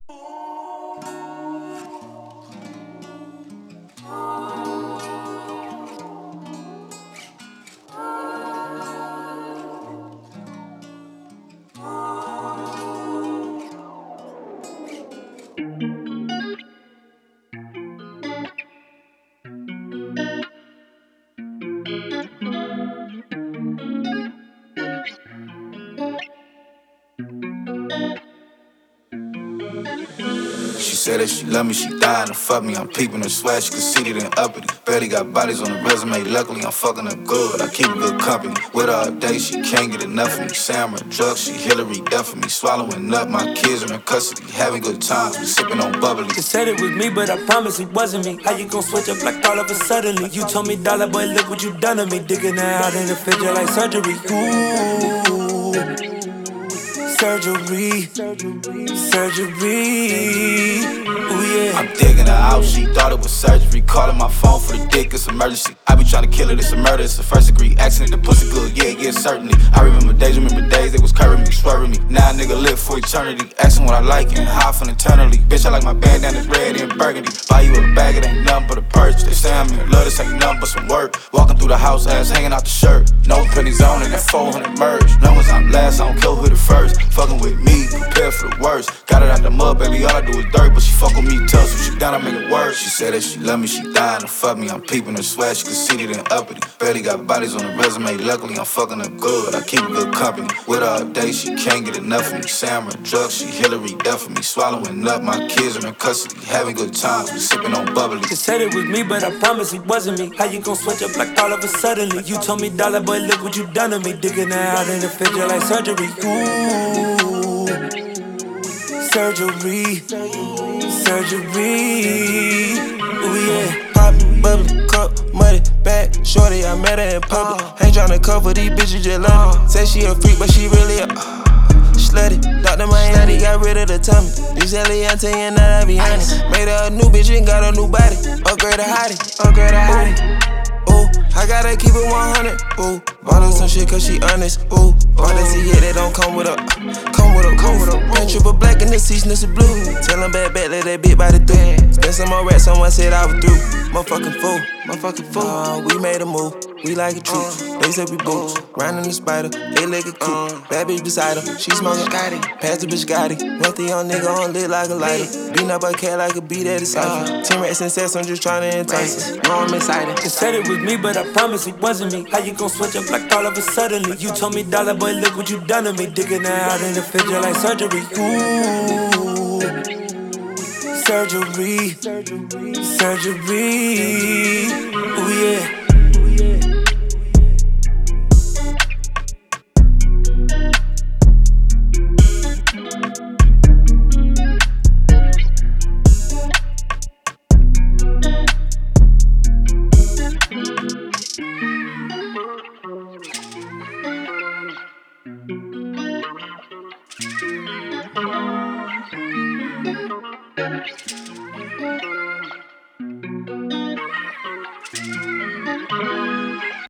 She said that she love me, she dying to fuck me. I'm peeping her swag, she conceited and uppity. Barely got bodies on the resume, luckily I'm fucking her good. I keep a good company. With her all day, she can't get enough of me. Say I'm a drug, she Hillary Duff for me. Swallowing up, my kids are in custody. Having good times, we sipping on bubbly. You said it was me, but I promise it wasn't me. How you gon' switch up like all of a suddenly? You told me, dollar boy, look what you done to me. Digging her out in the fidget like surgery. Ooh, surgery, surgery. Ooh yeah. I'm digging her out, she thought it was surgery. Calling my phone for the dick, it's emergency. I be trying to kill her, it's a murder, it's a first degree accident. The pussy good, yeah, certainly. I remember days, they was curving me, swerving me. Now a nigga live for eternity. Asking what I like and high from eternally. Bitch, I like my bandanas red and burgundy. Buy you a bag, it ain't nothing but a purse. They say I'm in love, this ain't nothing but some work. Walking through the house, ass hanging out the shirt. No pennies on and that 400 merge. Long as I'm last, I don't care who hit it first. Fucking with me, prepare for the worst. Got it out the mud, baby, all I do is dirt. But she fuck with me tough, so she down, I make it worse. She said that she love me, she dying to fuck me. I'm peeping her swag, she conceited and uppity. Barely got bodies on the resume, luckily I'm fucking her good. I keep a good company. With her all day, she can't get enough of me. Say I'm a drug, she Hillary Duff for me. Swallowing up, my kids are in custody. Having good times, we sipping on bubbly. You said it was me, but I promise it wasn't me. How you gon' switch up like all of a suddenly? You told me, dollar boy, look what you done to me. Digging her out in the fidget like surgery. Ooh, surgery, surgery. Ooh yeah. Pop, bubbly, cup, muddy, bad, shorty, I met her in public. Ain't tryna cover these bitches, just love me. Say she a freak, but she really a slutty. Dr. Miami got rid of the tummy. This Eliante and that I be honest. Made her a new bitch and got a new body. Upgrade a hottie, upgrade a hottie. Ooh, I gotta keep it 100. Ooh, bought her some shit cause she honest. Ooh, bought that yeah, that don't come with a, come with a. Paint triple black in the season, it's a blue. Tell them bad, let that bitch by the through. Spend some more rats, someone said I was through. Motherfucking fool, we made a move. We like a troop, they said we boots. Grinding the spider, 8-legged coupe. Bad bitch beside her, she smoking Gotti. Pass the bitch Gotti, wealthy young nigga on lit like a lighter. Beating up a cat like a beat at a cipher. 10 rats and sets, I'm just trying to entice her. No, I'm excited. You said it was me, but I promise it wasn't me. How you gon' switch up like all of a suddenly? You told me, dollar boy, look what you done to me. Digging her out in the fidget like surgery. Ooh, surgery, surgery. Ooh yeah.